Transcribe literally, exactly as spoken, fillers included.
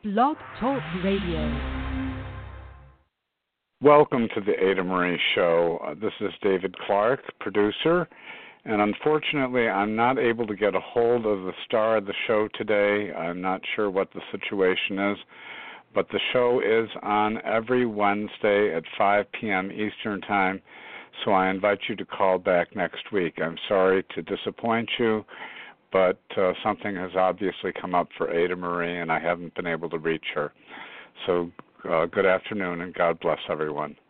Blog Talk Radio. Welcome to the Ada Marie Show. Uh, this is David Clark, producer, and unfortunately I'm not able to get a hold of the star of the show today. I'm not sure what the situation is, but the show is on every Wednesday at five p.m. Eastern Time, so I invite you to call back next week. I'm sorry to disappoint you, but uh, something has obviously come up for Ada Marie, and I haven't been able to reach her. So uh, good afternoon, and God bless everyone.